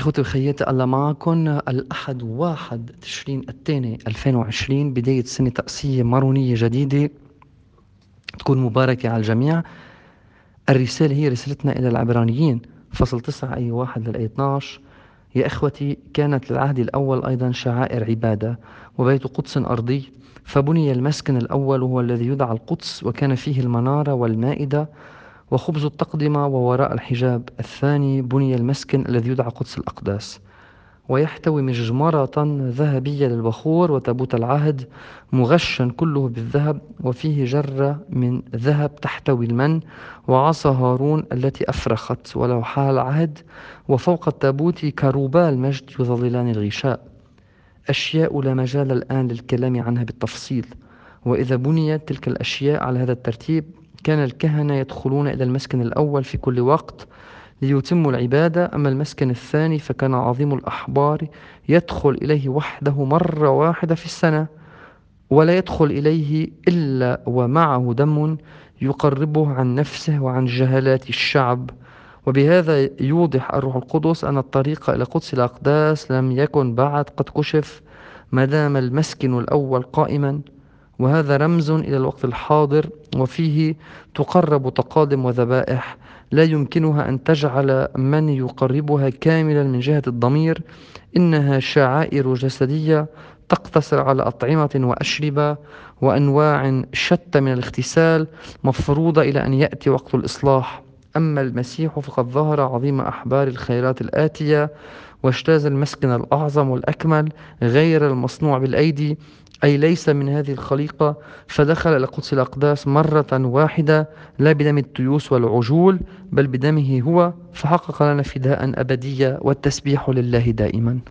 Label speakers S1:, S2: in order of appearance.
S1: إخوتي وخياتي، الله معكم. الأحد 1 تشرين الثاني 2020، بداية سنة تأسية مارونية جديدة تكون مباركة على الجميع. الرسالة هي رسالتنا إلى العبرانيين، فصل 9 آية 1 للآية 12. يا إخوتي، كانت للعهد الأول أيضا شعائر عبادة وبيت قدس أرضي، فبني المسكن الأول وهو الذي يدعى القدس، وكان فيه المنارة والمائدة وخبز التقدمة ووراء الحجاب. الثاني بني المسكن الذي يدعى قدس الأقداس، ويحتوي مجمرة ذهبية للبخور وتابوت العهد مغشا كله بالذهب، وفيه جرة من ذهب تحتوي المن، وعصا هارون التي أفرخت، ولوحا العهد، وفوق التابوت كروبا المجد يظللان الغشاء. أشياء لا مجال الآن للكلام عنها بالتفصيل. وإذا بنيت تلك الأشياء على هذا الترتيب، كان الكهنة يدخلون إلى المسكن الأول في كل وقت ليتموا العبادة. أما المسكن الثاني فكان عظيم الأحبار يدخل إليه وحده مرة واحدة في السنة، ولا يدخل إليه إلا ومعه دم يقربه عن نفسه وعن جهالات الشعب. وبهذا يوضح الروح القدس أن الطريق إلى قدس الأقداس لم يكن بعد قد كشف، ما دام المسكن الأول قائما. وهذا رمز إلى الوقت الحاضر، وفيه تقرب تقادم وذبائح لا يمكنها أن تجعل من يقربها كاملا من جهة الضمير. إنها شعائر جسدية تقتصر على أطعمة وأشربة وأنواع شتى من الاغتسال، مفروضة إلى أن يأتي وقت الإصلاح. أما المسيح فقد ظهر عظيم أحبار الخيرات الآتية، واجتاز المسكن الأعظم والأكمل غير المصنوع بالأيدي، أي ليس من هذه الخليقة، فدخل إلى قدس الأقداس مرة واحدة، لا بدم التيوس والعجول، بل بدمه هو، فحقق لنا فداء أبدية، والتسبيح لله دائما.